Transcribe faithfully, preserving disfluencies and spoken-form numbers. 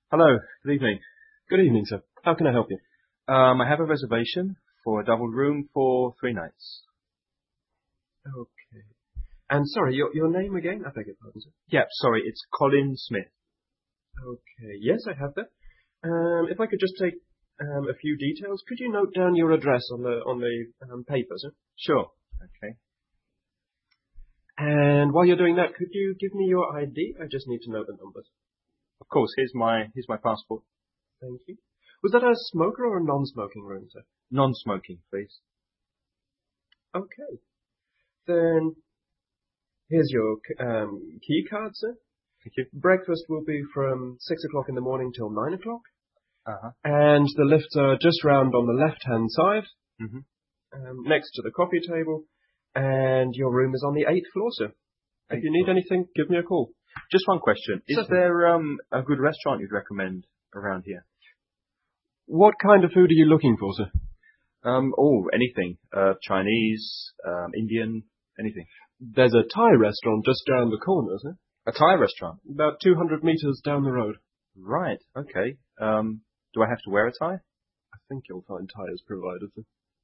Hello, good evening. Good evening, sir. How can I help you? Um, I have a reservation for a double room for three nights. Okay. And sorry, your your name again? I beg your pardon, sir. Yep, sorry, it's Colin Smith. Okay. Yes, I have that. Um, if I could just take um, a few details, could you note down your address on the on the um, paper, sir? Sure. Okay. And while you're doing that, could you give me your I D? I just need to know the numbers. Of course, here's my here's my passport. Thank you. Was that a smoker or a non-smoking room, sir? Non-smoking, please. Okay. Then here's your um, key card, sir. Thank you. Breakfast will be from six o'clock in the morning till nine o'clock. Uh-huh. And the lifts are just round on the left-hand side, Mm-hmm. um, next to the coffee table, and your room is on the eighth floor, sir. If Eighth you need floor. anything, give me a call. Just one question. Is Certainly. there um a good restaurant you'd recommend around here? What kind of food are you looking for, sir? Um, oh, anything. Uh, Chinese, um, Indian, anything. There's a Thai restaurant just down the corner, sir. A Thai restaurant. About two hundred meters down the road. Right. Okay. Um, do I have to wear a tie? I think you'll find Thai is provided, sir.